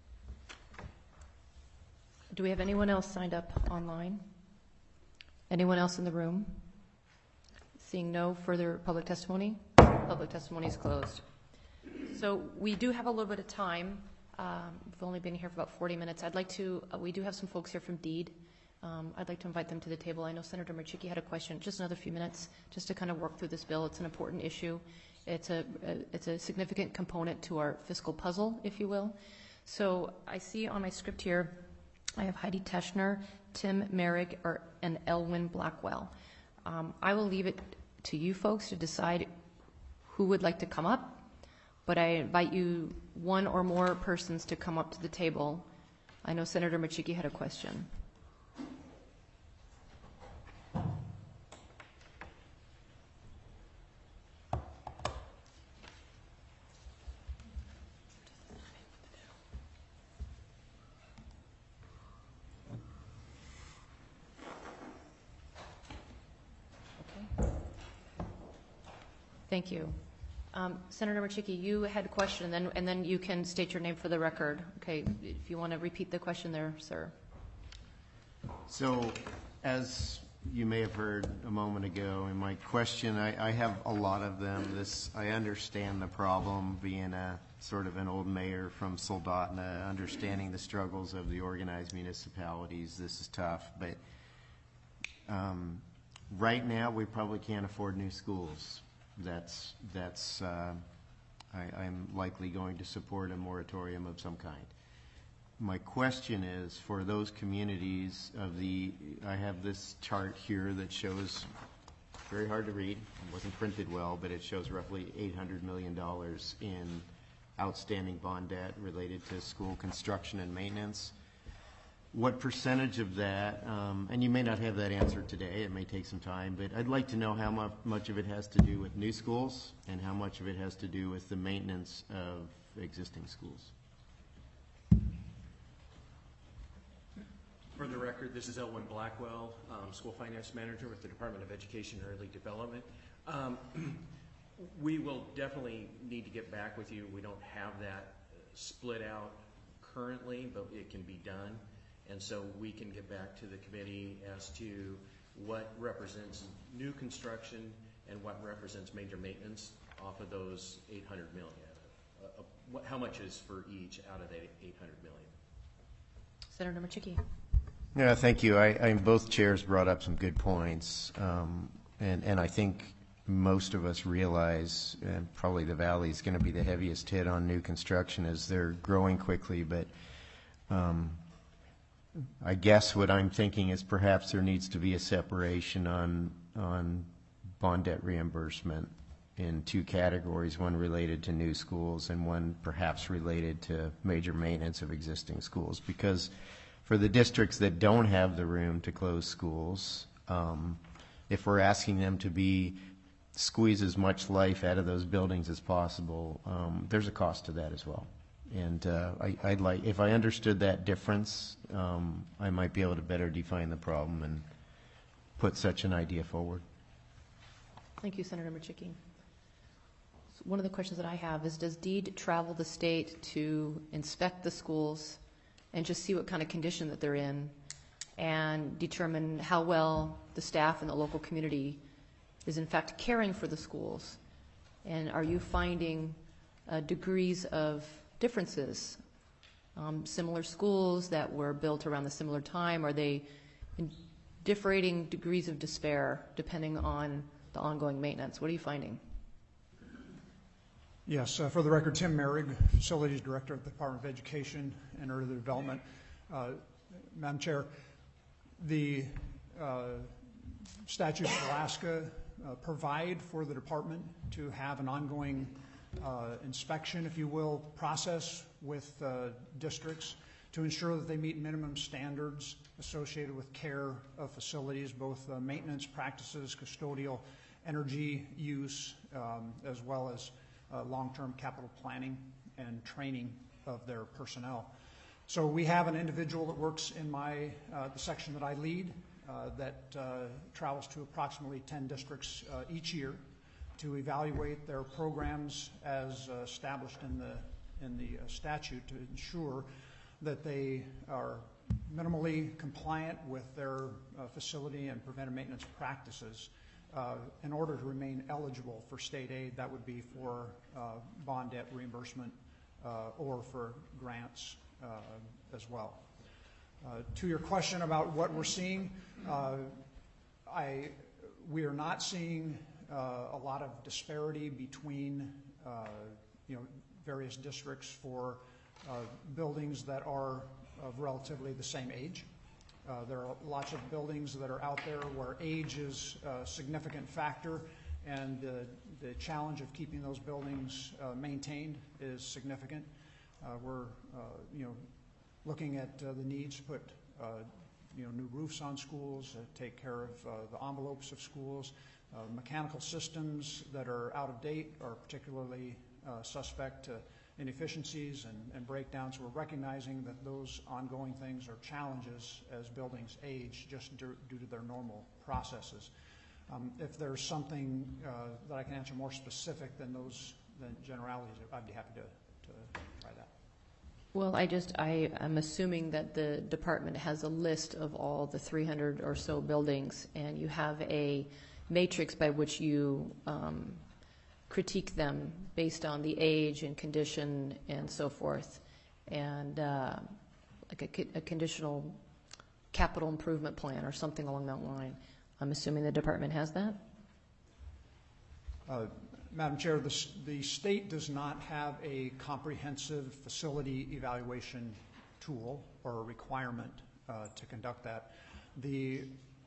S1: Do we have anyone else signed up online? Anyone else in the room? Seeing no further public testimony, public testimony is closed. So we do have a little bit of time. We've only been here for about 40 minutes. I'd like to, we do have some folks here from DEED. I'd like to invite them to the table. I know Senator Murchicki had a question. Just another few minutes just to kind of work through this bill. It's an important issue. It's a significant component to our fiscal puzzle, if you will. So I see on my script here, I have Heidi Teschner, Tim Merrick, and Elwyn Blackwell. I will leave it to you folks to decide who would like to come up, but I invite you, one or more persons, to come up to the table. I know Senator Murchicki had a question. Thank you. Senator Murchicki, you had a question, and then you can state your name for the record. Okay, if you want to repeat the question there, sir.
S3: So, as you may have heard a moment ago in my question, I have a lot of them. I understand the problem, being a sort of an old mayor from Soldotna, understanding the struggles of the organized municipalities. This is tough, but right now we probably can't afford new schools. I'm likely going to support a moratorium of some kind. My question is, for those communities I have this chart here that shows, very hard to read, it wasn't printed well, but it shows roughly $800 million in outstanding bond debt related to school construction and maintenance. What percentage of that, and you may not have that answer today, it may take some time, but I'd like to know how much of it has to do with new schools and how much of it has to do with the maintenance of existing schools.
S11: For the record, this is Elwyn Blackwell, School Finance Manager with the Department of Education and Early Development. We will definitely need to get back with you. We don't have that split out currently, but it can be done. And so we can get back to the committee as to what represents new construction and what represents major maintenance off of those $800 million. How much is for each out of that $800 million?
S1: Senator Murchicki.
S3: Yeah, thank you. Both chairs brought up some good points, and I think most of us realize, and probably the Valley is going to be the heaviest hit on new construction as they're growing quickly, but I guess what I'm thinking is perhaps there needs to be a separation on bond debt reimbursement in two categories, one related to new schools and one perhaps related to major maintenance of existing schools. Because for the districts that don't have the room to close schools, if we're asking them to squeeze as much life out of those buildings as possible, there's a cost to that as well. And I'd like, if I understood that difference, I might be able to better define the problem and put such an idea forward.
S1: Thank you, Senator Michicki. So one of the questions that I have is, does DEED travel the state to inspect the schools and just see what kind of condition that they're in and determine how well the staff and the local community is in fact caring for the schools? And are you finding degrees of differences? Similar schools that were built around the similar time, are they in differing degrees of despair depending on the ongoing maintenance? What are you finding?
S12: Yes, for the record, Tim Merrig, Facilities Director at the Department of Education and Early Development. Madam Chair, the statutes of Alaska provide for the department to have an ongoing inspection, if you will, process with districts to ensure that they meet minimum standards associated with care of facilities, both maintenance practices, custodial, energy use, as well as long-term capital planning and training of their personnel. So we have an individual that works in the section that I lead that travels to approximately 10 districts each year to evaluate their programs as established in the statute to ensure that they are minimally compliant with their facility and preventive maintenance practices in order to remain eligible for state aid. That would be for bond debt reimbursement or for grants as well. To your question about what we're seeing, we are not seeing a lot of disparity between various districts for buildings that are of relatively the same age. There are lots of buildings that are out there where age is a significant factor, and the challenge of keeping those buildings maintained is significant. We're looking at the needs to put new roofs on schools, take care of the envelopes of schools. Mechanical systems that are out of date are particularly suspect to inefficiencies and breakdowns. We're recognizing that those ongoing things are challenges as buildings age just due to their normal processes. If there's something that I can answer more specific than generalities, I'd be happy to try that.
S1: Well, I'm assuming that the department has a list of all the 300 or so buildings, and you have a matrix by which you critique them based on the age and condition and so forth, and like a conditional capital improvement plan or something along that line. I'm assuming the department has that?
S12: Madam Chair, the state does not have a comprehensive facility evaluation tool or a requirement to conduct that. The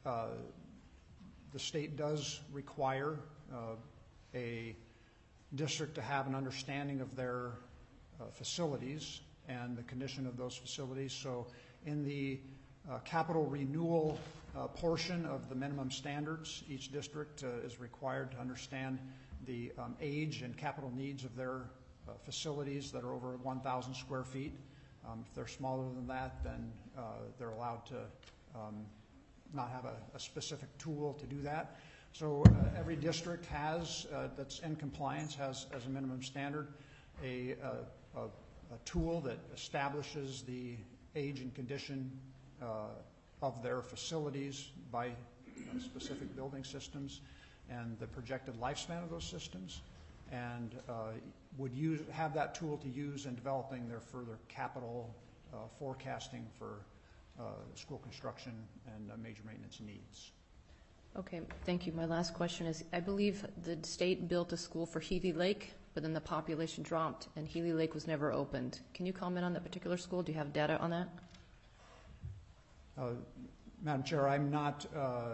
S12: state does require a district to have an understanding of their facilities and the condition of those facilities. So in the capital renewal portion of the minimum standards, each district is required to understand the age and capital needs of their facilities that are over 1,000 square feet. If they're smaller than that, then they're allowed to not have a specific tool to do that. So every district has, that's in compliance, has as a minimum standard a tool that establishes the age and condition of their facilities by specific building systems and the projected lifespan of those systems, and would have that tool to use in developing their further capital forecasting for school construction and major maintenance needs.
S1: Okay, thank you. My last question is, I believe the state built a school for Healy Lake, but then the population dropped and Healy Lake was never opened. Can you comment on that particular school? Do you have data on that?
S12: Madam Chair, I'm not,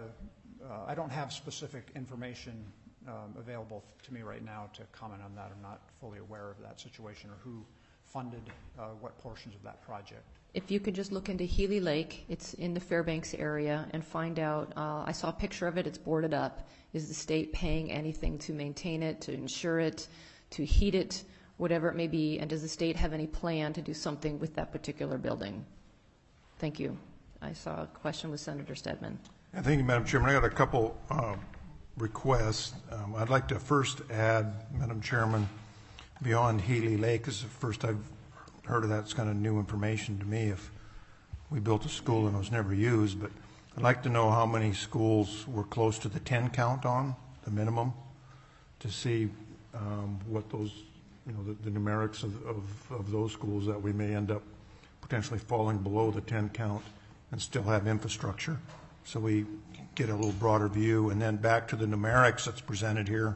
S12: I don't have specific information available to me right now to comment on that. I'm not fully aware of that situation or who funded what portions of that project.
S1: If you could just look into Healy Lake, it's in the Fairbanks area, and find out, I saw a picture of it, it's boarded up. Is the state paying anything to maintain it, to insure it, to heat it, whatever it may be, and does the state have any plan to do something with that particular building? Thank you. I saw a question with Senator Stedman.
S7: Thank you, Madam Chairman. I got a couple requests. I'd like to first add, Madam Chairman, beyond Healy Lake, this is the first I've heard of that. It's kind of new information to me. If we built a school and it was never used, but I'd like to know how many schools were close to the 10 count on, the minimum, to see what those, the numerics of those schools that we may end up potentially falling below the 10 count and still have infrastructure. So we get a little broader view. And then back to the numerics that's presented here.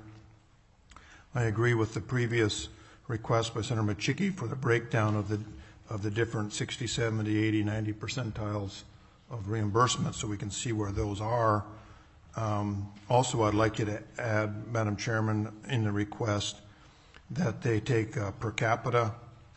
S7: I agree with the previous request by Senator Machicki for the breakdown of the different 60, 70, 80, 90 percentiles of reimbursement so we can see where those are. Also, I'd like you to add, Madam Chairman, in the request that they take per capita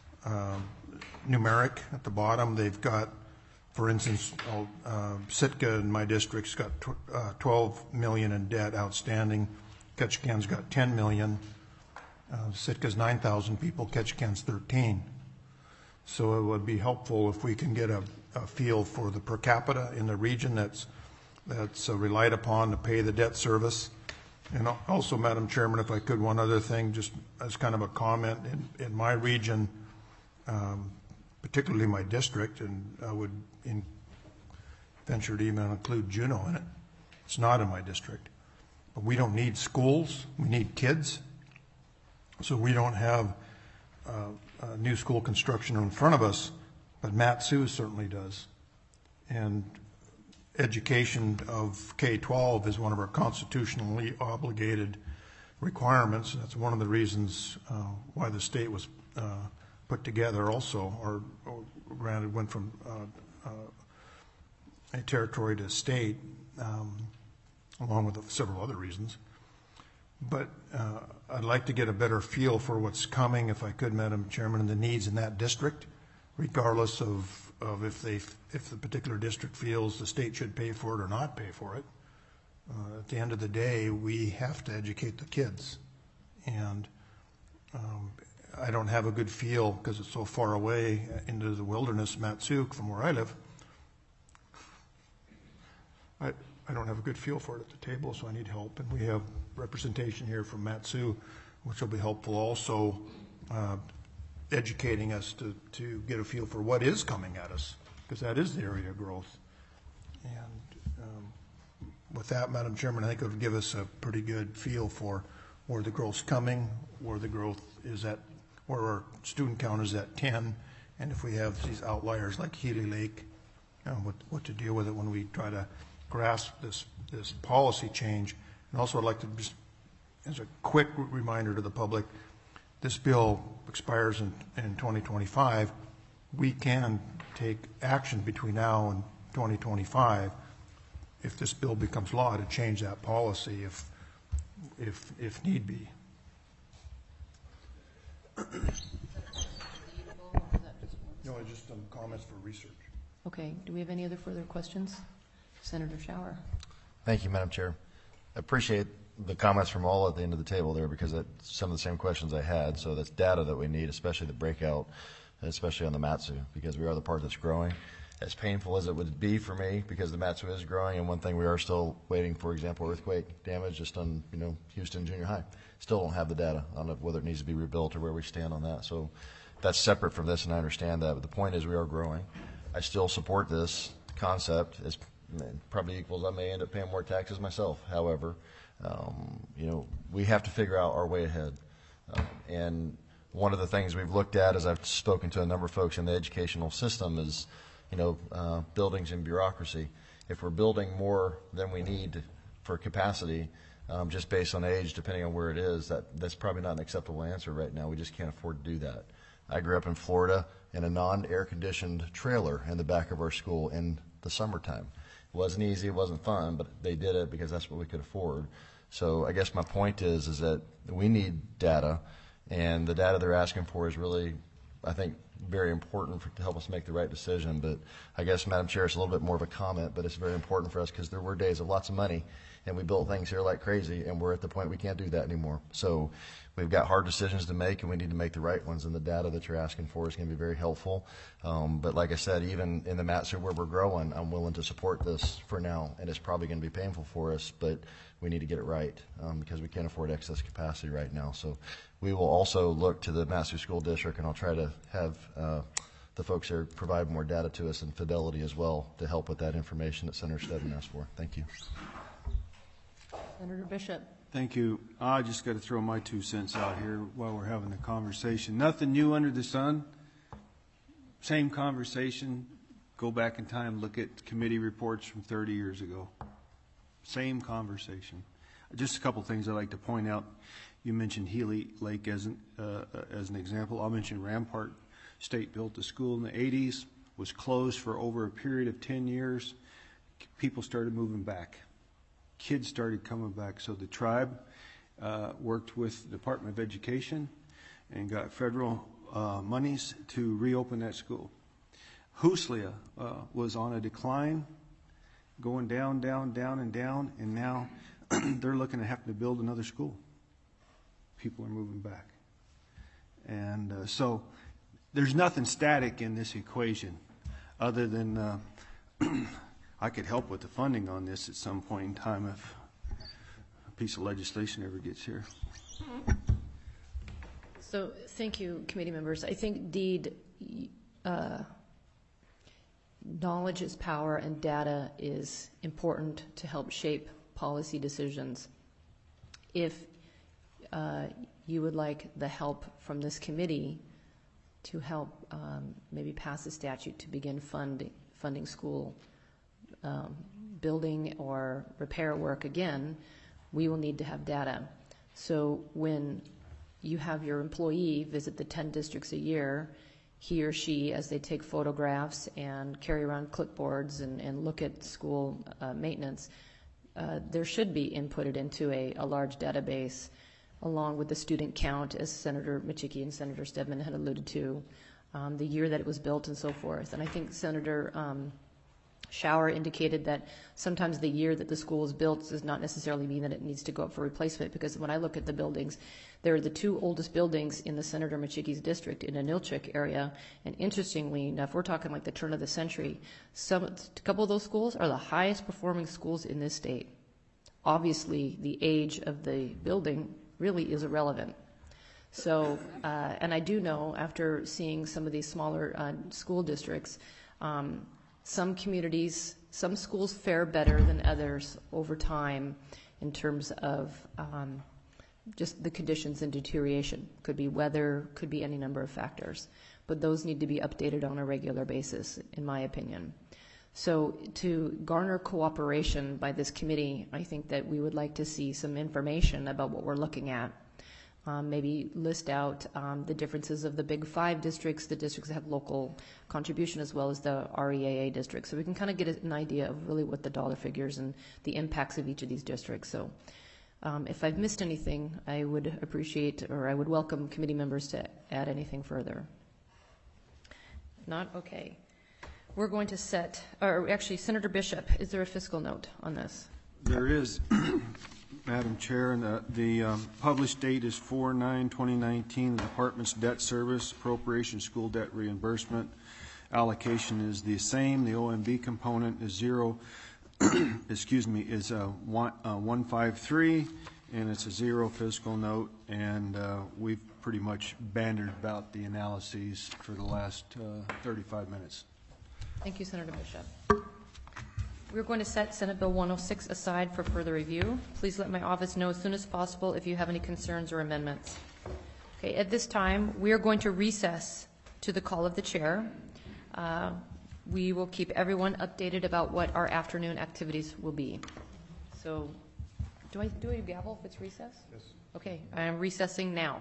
S7: numeric at the bottom. They've got, for instance, Sitka in my district's got 12 million in debt outstanding. Ketchikan's got 10 million. Sitka's 9,000 people, Ketchikan's 13. So it would be helpful if we can get a feel for the per capita in the region that's relied upon to pay the debt service. And also, Madam Chairman, if I could, one other thing, just as kind of a comment, in my region, particularly my district, and I would venture to even include Juneau in it. It's not in my district. But we don't need schools, we need kids. So we don't have new school construction in front of us, but Mat-Su certainly does. And education of K-12 is one of our constitutionally obligated requirements. That's one of the reasons why the state was put together also, or granted went from a territory to state, along with several other reasons. But I'd like to get a better feel for what's coming, if I could, Madam Chairman, and the needs in that district, regardless of if the particular district feels the state should pay for it or not pay for it. At the end of the day, we have to educate the kids. And I don't have a good feel, because it's so far away into the wilderness, Mat-Su, from where I live. I don't have a good feel for it at the table, so I need help. And we have representation here from Mat-Su, which will be helpful also educating us to get a feel for what is coming at us, because that is the area of growth. And with that, Madam Chairman, I think it would give us a pretty good feel for where the growth's coming, where the growth is at, where our student count is at 10, and if we have these outliers like Healy Lake, what to deal with it when we try to grasp this policy change. And also I'd like to just, as a quick reminder to the public, this bill expires in 2025. We can take action between now and 2025 if this bill becomes law to change that policy if need be. No, just some comments for research.
S1: Okay. Do we have any other further questions? Senator Schauer.
S13: Thank you, Madam Chair. I appreciate the comments from all at the end of the table there, because that's some of the same questions I had. So that's data that we need, especially the breakout, especially on the Mat-Su, because we are the part that's growing. As painful as it would be for me, because the Mat-Su is growing, and one thing we are still waiting, for example, earthquake damage just on Houston Junior High. Still don't have the data on whether it needs to be rebuilt or where we stand on that. So that's separate from this, and I understand that. But the point is we are growing. I still support this concept. As probably equals I may end up paying more taxes myself. However, we have to figure out our way ahead. And one of the things we've looked at, as I've spoken to a number of folks in the educational system, is buildings and bureaucracy. If we're building more than we need for capacity, just based on age, depending on where it is, that's probably not an acceptable answer right now. We just can't afford to do that. I grew up in Florida in a non-air-conditioned trailer in the back of our school in the summertime. It wasn't easy, it wasn't fun, but they did it because that's what we could afford. So I guess my point is that we need data, and the data they're asking for is really, I think, very important to help us make the right decision. But I guess, Madam Chair, it's a little bit more of a comment, but it's very important for us because there were days of lots of money, and we built things here like crazy, and we're at the point we can't do that anymore. So we've got hard decisions to make, and we need to make the right ones, and the data that you're asking for is going to be very helpful. But like I said, even in the MATSU where we're growing, I'm willing to support this for now, and it's probably going to be painful for us, but we need to get it right because we can't afford excess capacity right now. So we will also look to the MATSU School District, and I'll try to have the folks there provide more data to us and Fidelity as well to help with that information that Senator Steadman asked for. Thank you.
S1: Senator Bishop.
S14: Thank you. I just got to throw my 2 cents out here while we're having the conversation. Nothing new under the sun. Same conversation. Go back in time, look at committee reports from 30 years ago. Same conversation. Just a couple things I'd like to point out. You mentioned Healy Lake as an example. I'll mention Rampart State built a school in the 80s, was closed for over a period of 10 years. People started moving back. Kids started coming back. So the tribe worked with the Department of Education and got federal monies to reopen that school. Huslia was on a decline, going down, down, down, and down, and now they're looking at having to build another school. People are moving back. And so there's nothing static in this equation other than I could help with the funding on this at some point in time if a piece of legislation ever gets here.
S1: So thank you, committee members. I think, indeed, knowledge is power and data is important to help shape policy decisions. If you would like the help from this committee to help maybe pass a statute to begin funding school building or repair work again, we will need to have data. So when you have your employee visit the 10 districts a year, he or she, as they take photographs and carry around clipboards and look at school maintenance, there should be inputted into a large database along with the student count, as Senator Michicki and Senator Steadman had alluded to, the year that it was built and so forth. And I think Senator Schauer indicated that sometimes the year that the school is built does not necessarily mean that it needs to go up for replacement, because when I look at the buildings, they're the 2 oldest buildings in the Senator Michicki's district in the Anilchik area. And interestingly enough, we're talking like the turn of the century. A couple of those schools are the highest performing schools in this state. Obviously, the age of the building really is irrelevant. So, and I do know, after seeing some of these smaller school districts, some communities, some schools fare better than others over time in terms of just the conditions and deterioration. Could be weather, could be any number of factors. But those need to be updated on a regular basis, in my opinion. So to garner cooperation by this committee, I think that we would like to see some information about what we're looking at. Maybe list out the differences of the big 5 districts, the districts that have local contribution, as well as the REAA districts. So we can kind of get an idea of really what the dollar figures and the impacts of each of these districts. So if I've missed anything, I would appreciate, or I would welcome committee members to add anything further. If not, okay. We're going to set, or actually, Senator Bishop, is there a fiscal note on this?
S14: There is, Madam Chair, and the published date is 4/9/2019. The Department's debt service, appropriation, school debt reimbursement allocation is the same. The OMB component is 0, excuse me, is 153, and it's a 0 fiscal note, and we've pretty much bantered about the analyses for the last 35 minutes.
S1: Thank you, Senator Bishop. We're going to set Senate Bill 106 aside for further review. Please let my office know as soon as possible if you have any concerns or amendments. Okay, at this time, we are going to recess to the call of the chair. We will keep everyone updated about what our afternoon activities will be. So, do I do a gavel if it's recess? Yes. Okay, I am recessing now.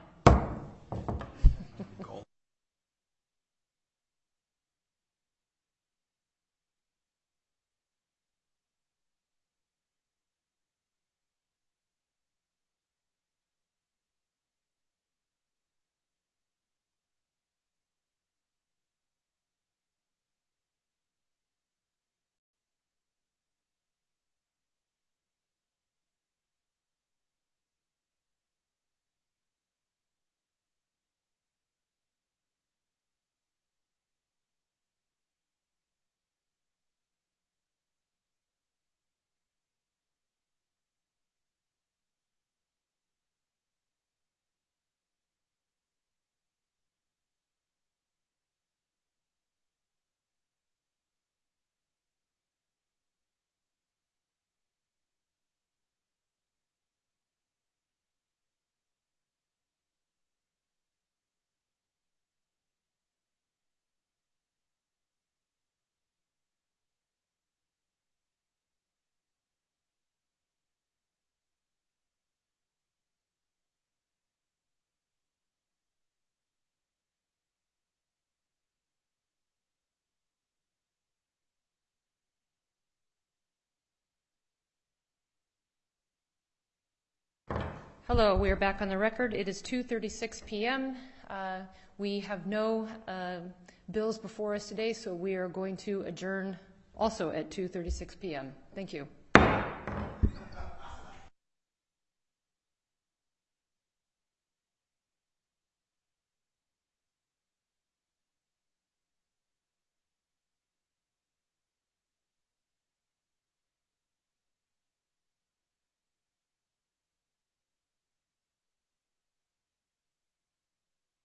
S1: Hello, we are back on the record. It is 2:36 p.m. We have no bills before us today, so we are going to adjourn also at 2:36 p.m. Thank you.